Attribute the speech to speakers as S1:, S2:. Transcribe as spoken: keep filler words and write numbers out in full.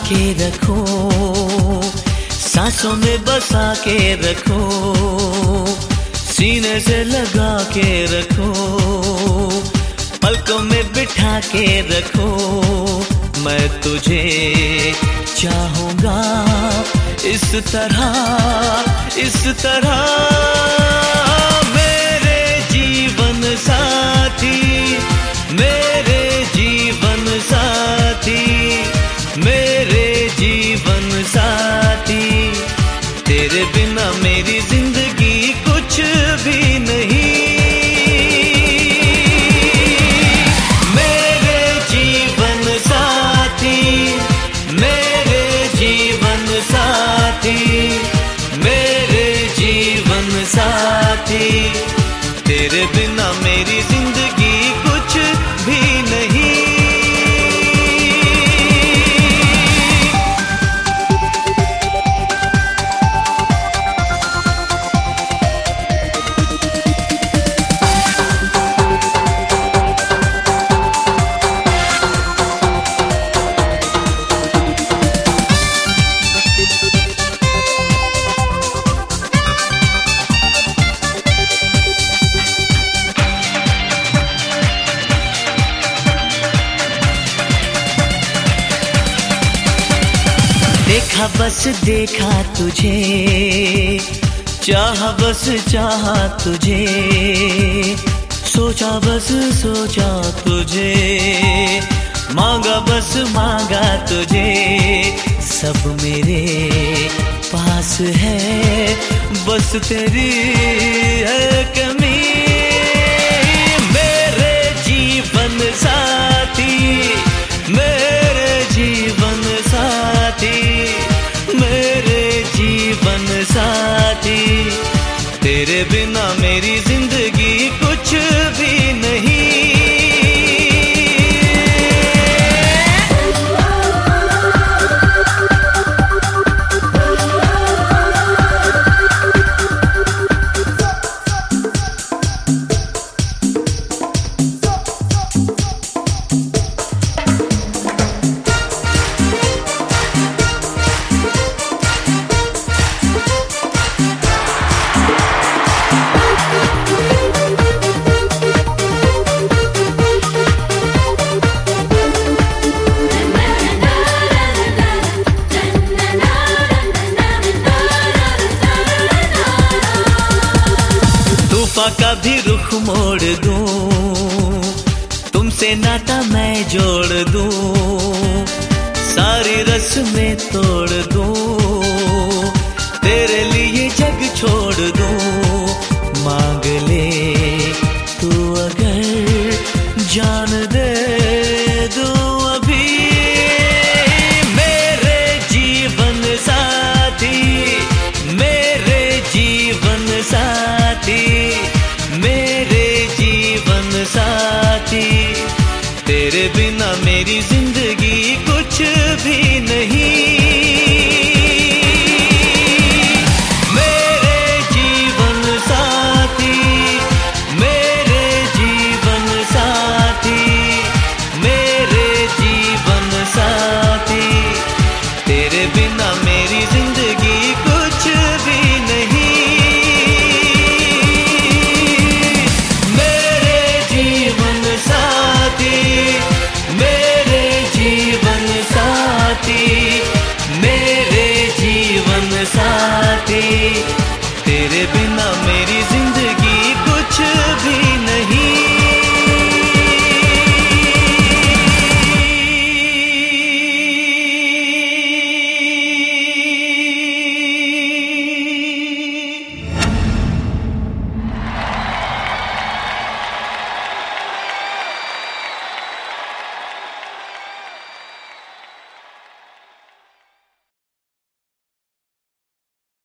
S1: के रखो, सांसों में बसा के रखो, सीने से लगा के रखो, पलकों में बिठा के रखो। मैं तुझे चाहूंगा इस तरह इस तरह, मेरे जीवन साथी, मेरे जीवन साथी, मेरे जीवन साथी। तेरे बिना मेरी जिंदगी कुछ भी नहीं। मेरे जीवन साथी, मेरे जीवन साथी, मेरे जीवन साथी। तेरे बिना मेरी जिंदगी कुछ भी नहीं। देखा बस देखा तुझे, चाहा बस चाहा तुझे, सोचा बस सोचा तुझे, मांगा बस मांगा तुझे। सब मेरे पास है, बस तेरी है कमी। मेरे जीवन साथी, मेरे जीवन साथी, मेरे जीवन साथी। तेरे बिना मेरी जिंदगी कुछ भी नहीं। का भी रुख मोड़ दूं, तुमसे नाता मैं जोड़ दूं, सारी रस्में तोड़ दूं।